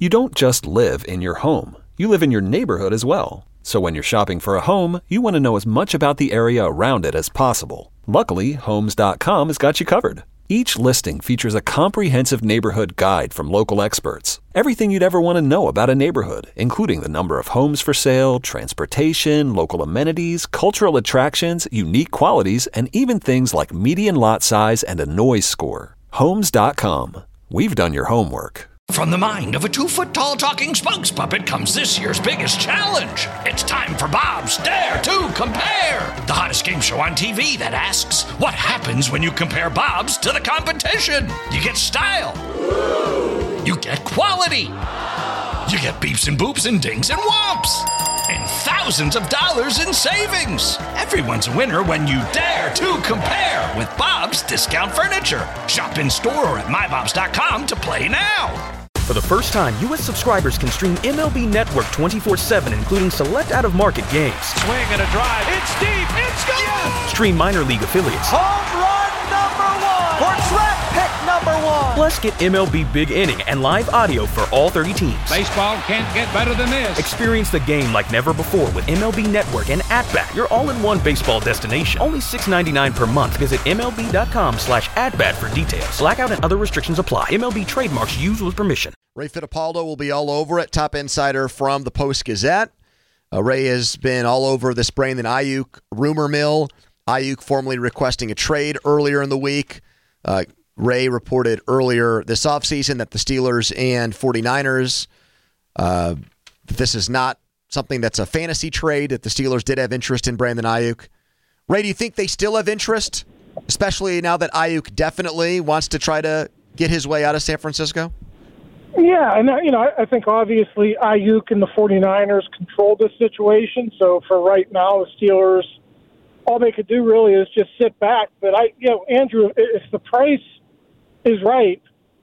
You don't just live in your home. You live in your neighborhood as well. So when you're shopping for a home, you want to know as much about the area around it as possible. Luckily, Homes.com has got you covered. Each listing features a comprehensive neighborhood guide from local experts. Everything you'd ever want to know about a neighborhood, including the number of homes for sale, transportation, local amenities, cultural attractions, unique qualities, and even things like median lot size and a noise score. Homes.com. We've done your homework. From the mind of a 2-foot-tall talking Spugs puppet comes this year's biggest challenge. It's time for Bob's Dare to Compare, the hottest game show on TV that asks, what happens when you compare Bob's to the competition? You get style. You get quality. You get beeps and boops and dings and whomps. And thousands of dollars in savings. Everyone's a winner when you dare to compare with Bob's Discount Furniture. Shop in store or at mybobs.com to play now. For the first time, U.S. subscribers can stream MLB Network 24/7, including select out-of-market games. Swing and a drive. It's deep. It's gone. Yes! Stream minor league affiliates. Home run number 1. Or track pick number 1. Plus, get MLB Big Inning and live audio for all 30 teams. Baseball can't get better than this. Experience the game like never before with MLB Network and At-Bat, your all-in-one baseball destination. Only $6.99 per month. Visit MLB.com/at-bat for details. Blackout and other restrictions apply. MLB trademarks used with permission. Ray Fittipaldo will be all over it, top insider from the Post-Gazette. Ray has been all over this Brandon Ayuk rumor mill. Ayuk formally requesting a trade earlier in the week. Ray reported earlier this offseason that the Steelers and 49ers, this is not something that's a fantasy trade, that the Steelers did have interest in Brandon Ayuk. Ray, do you think they still have interest, especially now that Ayuk definitely wants to try to get his way out of San Francisco? Yeah, and I think obviously Ayuk and the 49ers control this situation. So for right now, the Steelers, all they could do really is just sit back. But Andrew, if the price is right,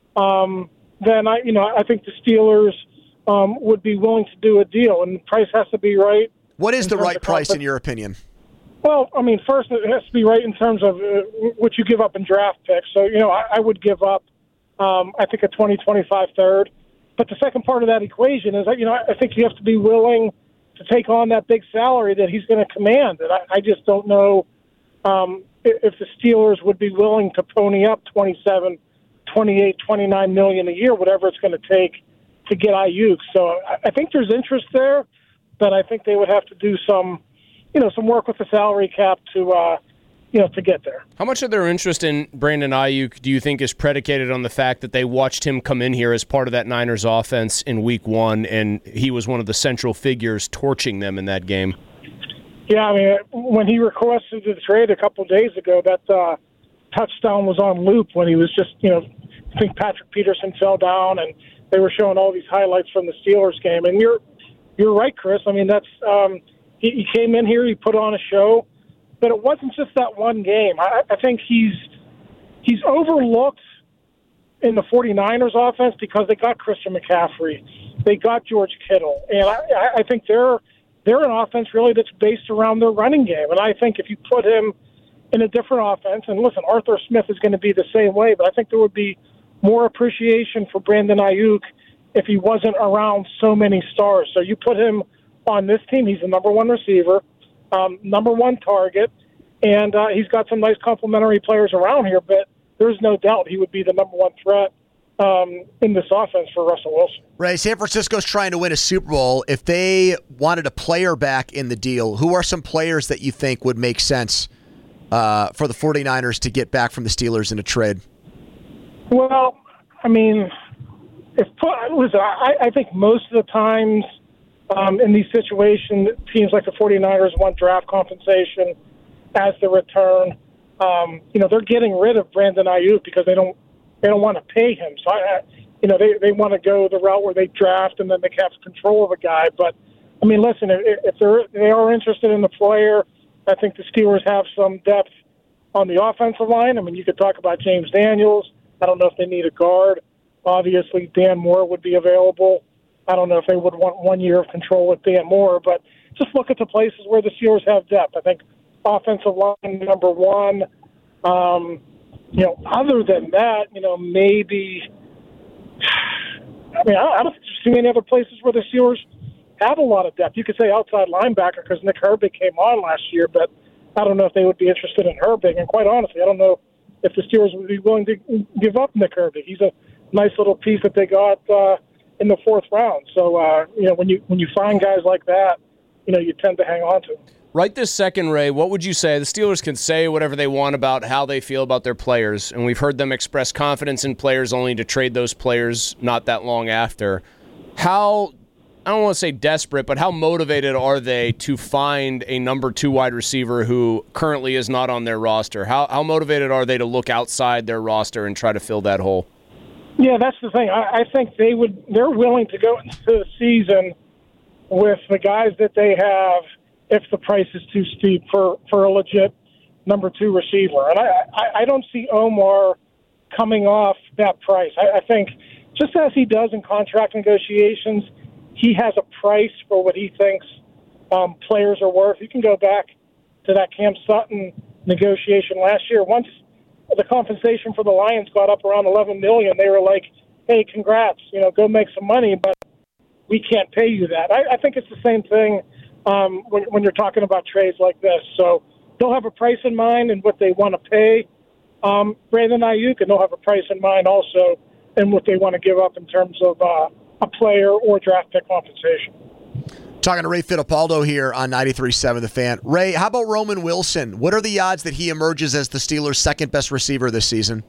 then I think the Steelers would be willing to do a deal, and the price has to be right. What is the right price in your opinion? Well, I mean, first it has to be right in terms of what you give up in draft picks. So I would give up. I think a 2025 third. But the second part of that equation is, I think you have to be willing to take on that big salary that he's going to command. And I just don't know if the Steelers would be willing to pony up 27, 28, 29 million a year, whatever it's going to take to get Ayuk. So I think there's interest there, but I think they would have to do some work with the salary cap to get there. How much of their interest in Brandon Ayuk do you think is predicated on the fact that they watched him come in here as part of that Niners offense in Week 1, and he was one of the central figures torching them in that game? Yeah, I mean, when he requested the trade a couple of days ago, that touchdown was on loop when he was just, I think Patrick Peterson fell down, and they were showing all these highlights from the Steelers game. And you're right, Chris. I mean, that's he came in here, he put on a show. But it wasn't just that one game. I think he's overlooked in the 49ers offense because they got Christian McCaffrey. They got George Kittle. And I think they're an offense really that's based around their running game. And I think if you put him in a different offense, and listen, Arthur Smith is going to be the same way, but I think there would be more appreciation for Brandon Ayuk if he wasn't around so many stars. So you put him on this team, he's the number one receiver. Number one target, and he's got some nice complementary players around here, but there's no doubt he would be the number one threat in this offense for Russell Wilson. Ray, San Francisco's trying to win a Super Bowl. If they wanted a player back in the deal, who are some players that you think would make sense for the 49ers to get back from the Steelers in a trade? Well, I mean, I think most of the times in these situations, teams like the 49ers want draft compensation as the return. They're getting rid of Brandon Ayuk because they don't want to pay him. So, they want to go the route where they draft and then they have control of a guy. But, I mean, listen, if they are interested in the player, I think the Steelers have some depth on the offensive line. I mean, you could talk about James Daniels. I don't know if they need a guard. Obviously, Dan Moore would be available. I don't know if they would want 1 year of control with Dan Moore, but just look at the places where the Steelers have depth. I think offensive line, number one. Other than that, maybe I mean, I don't think there's too many other places where the Steelers have a lot of depth. You could say outside linebacker because Nick Herbig came on last year, but I don't know if they would be interested in Herbig. And quite honestly, I don't know if the Steelers would be willing to give up Nick Herbig. He's a nice little piece that they got in the fourth round. So, when you find guys like that, you tend to hang on to them. Right this second, Ray, what would you say? The Steelers can say whatever they want about how they feel about their players, and we've heard them express confidence in players only to trade those players not that long after. How, I don't want to say desperate, but how motivated are they to find a number 2 wide receiver who currently is not on their roster? How motivated are they to look outside their roster and try to fill that hole? Yeah, that's the thing. I think they're willing to go into the season with the guys that they have if the price is too steep for a legit number 2 receiver. And I don't see Omar coming off that price. I think just as he does in contract negotiations, he has a price for what he thinks players are worth. You can go back to that Cam Sutton negotiation last year. Once the compensation for the Lions got up around $11 million, they were like, hey, congrats, go make some money, but we can't pay you that. I think it's the same thing when you're talking about trades like this. So they'll have a price in mind and what they want to pay Brandon Ayuk, and they'll have a price in mind also and what they want to give up in terms of a player or draft pick compensation. Talking to Ray Fittipaldo here on 93.7 The Fan. Ray, how about Roman Wilson? What are the odds that he emerges as the Steelers' second best receiver this season?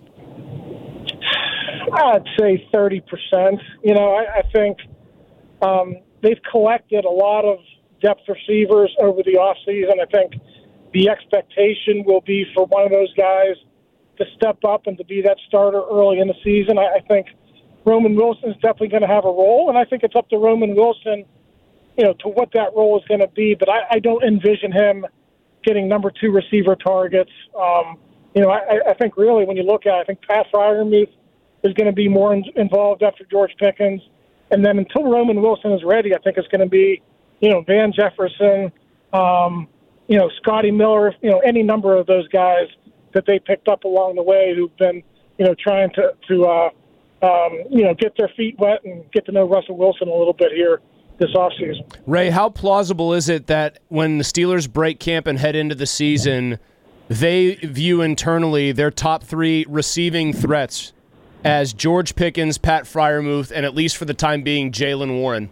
I'd say 30%. I think they've collected a lot of depth receivers over the offseason. I think the expectation will be for one of those guys to step up and to be that starter early in the season. I think Roman Wilson is definitely going to have a role, and I think it's up to Roman Wilson, to what that role is going to be. But I don't envision him getting number 2 receiver targets. I think really when you look at it, I think Pat Freiermuth is going to be more involved after George Pickens. And then until Roman Wilson is ready, I think it's going to be, Van Jefferson, Scotty Miller, any number of those guys that they picked up along the way who've been, trying to get their feet wet and get to know Russell Wilson a little bit here this offseason. Ray, how plausible is it that when the Steelers break camp and head into the season, they view internally their top 3 receiving threats as George Pickens, Pat Freiermuth, and at least for the time being, Jaylen Warren?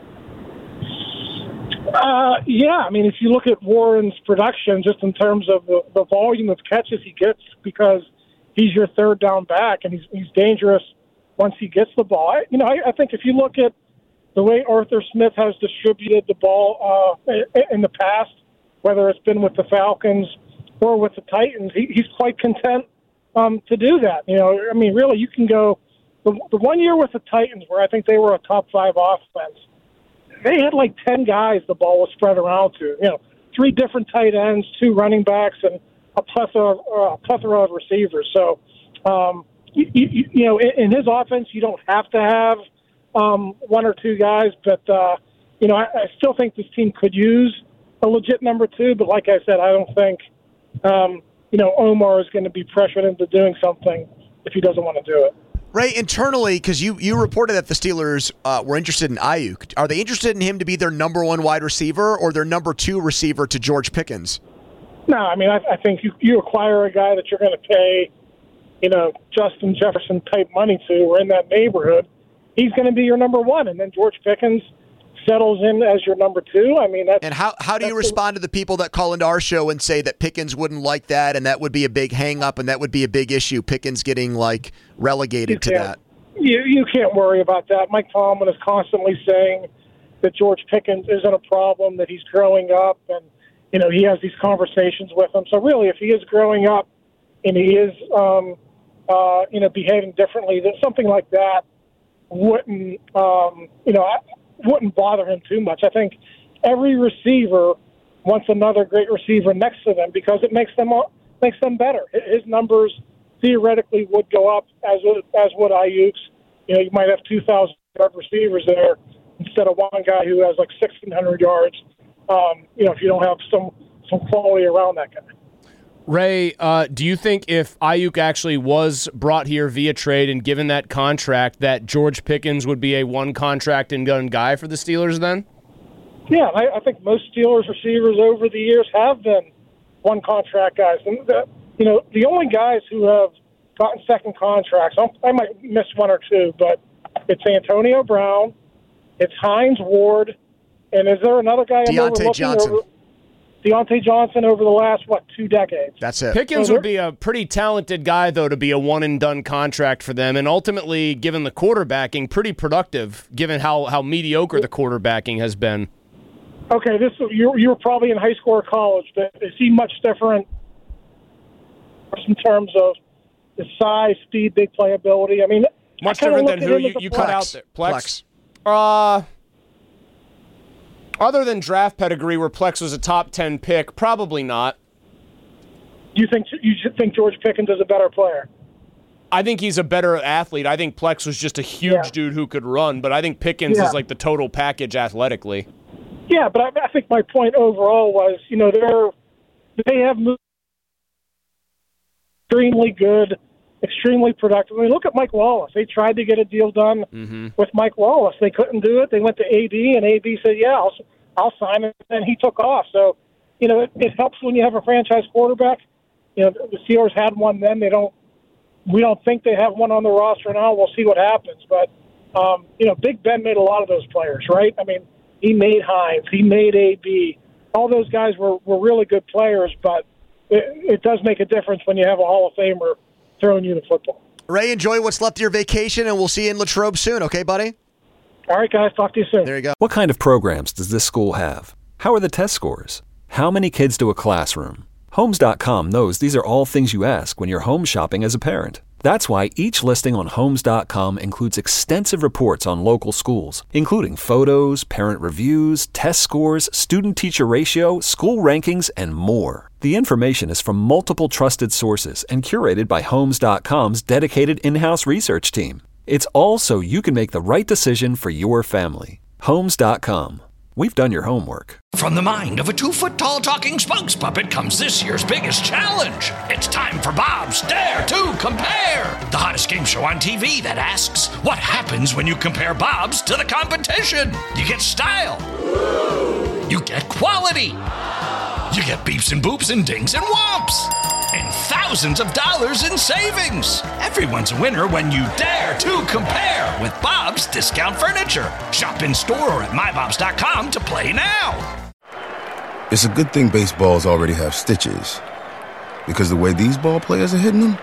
Yeah, I mean, if you look at Warren's production, just in terms of the volume of catches he gets, because he's your third down back and he's dangerous once he gets the ball. I think if you look at the way Arthur Smith has distributed the ball in the past, whether it's been with the Falcons or with the Titans, he's quite content to do that. Really, you can go the 1 year with the Titans where I think they were a top 5 offense. They had like 10 guys the ball was spread around to. 3 different tight ends, 2 running backs, and a plethora of receivers. So, in his offense, you don't have to have 1 or 2 guys, but I still think this team could use a legit number 2. But like I said, I don't think Omar is going to be pressured into doing something if he doesn't want to do it. Ray, internally, because you reported that the Steelers were interested in Ayuk. Are they interested in him to be their number 1 wide receiver or their number 2 receiver to George Pickens? No, I think you acquire a guy that you're going to pay, Justin Jefferson type money to, or in that neighborhood. He's going to be your number 1, and then George Pickens settles in as your number 2. And how do you respond to the people that call into our show and say that Pickens wouldn't like that, and that would be a big hang-up, and that would be a big issue, Pickens getting, relegated to that? You can't worry about that. Mike Tomlin is constantly saying that George Pickens isn't a problem, that he's growing up, and, he has these conversations with him. So really, if he is growing up and he is, behaving differently, that something like that wouldn't bother him too much. I think every receiver wants another great receiver next to them because it makes them better. His numbers theoretically would go up as would Ayuk's. You might have 2,000-yard receivers there instead of one guy who has 1,600 yards. If you don't have some quality around that guy. Ray, do you think if Ayuk actually was brought here via trade and given that contract, that George Pickens would be a one contract and done guy for the Steelers then? Yeah, I think most Steelers receivers over the years have been one contract guys. And the only guys who have gotten second contracts, I might miss one or two, but it's Antonio Brown, it's Hines Ward, and is there another guy? Deontay Johnson. Deontay Johnson over the last, 2 decades? That's it. Pickens would be a pretty talented guy, though, to be a one-and-done contract for them, and ultimately, given the quarterbacking, pretty productive, given how mediocre the quarterbacking has been. Okay, you were probably in high school or college, but is he much different in terms of the size, speed, big playability? I mean, much different than who you cut out there. Plex. Other than draft pedigree, where Plex was a top 10 pick, probably not. You should think George Pickens is a better player? I think he's a better athlete. I think Plex was just a huge dude who could run, but I think Pickens is like the total package athletically. Yeah, but I think my point overall was, they have moved extremely good, extremely productive. I mean, look at Mike Wallace. They tried to get a deal done with Mike Wallace. They couldn't do it. They went to AB, and AB said, "Yeah, I'll sign it," and he took off. So, it helps when you have a franchise quarterback. The Steelers had one then. We don't think they have one on the roster now. We'll see what happens. But, Big Ben made a lot of those players, right? I mean, he made Hines. He made AB. All those guys were really good players, but it does make a difference when you have a Hall of Famer throwing you the football. Ray, enjoy what's left of your vacation, and we'll see you in Latrobe soon, okay, buddy? All right, guys. Talk to you soon. There you go. What kind of programs does this school have? How are the test scores? How many kids do a classroom? Homes.com knows these are all things you ask when you're home shopping as a parent. That's why each listing on Homes.com includes extensive reports on local schools, including photos, parent reviews, test scores, student-teacher ratio, school rankings, and more. The information is from multiple trusted sources and curated by Homes.com's dedicated in-house research team. It's all so you can make the right decision for your family. Homes.com. We've done your homework. From the mind of a 2-foot-tall talking spokes puppet comes this year's biggest challenge. It's time for Bob's Dare to Compare, the hottest game show on TV that asks, what happens when you compare Bob's to the competition? You get style. You get quality. You get beeps and boops and dings and whomps. And thousands of dollars in savings. Everyone's a winner when you dare to compare with Bob's Discount Furniture. Shop in store or at mybobs.com to play now. It's a good thing baseballs already have stitches, because the way these ball players are hitting them,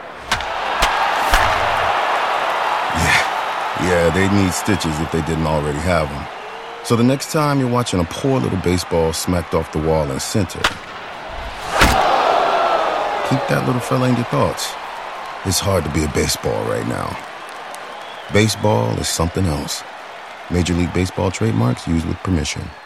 yeah, they need stitches if they didn't already have them. So the next time you're watching a poor little baseball smacked off the wall in center, keep that little fella in your thoughts. It's hard to be a baseball right now. Baseball is something else. Major League Baseball trademarks used with permission.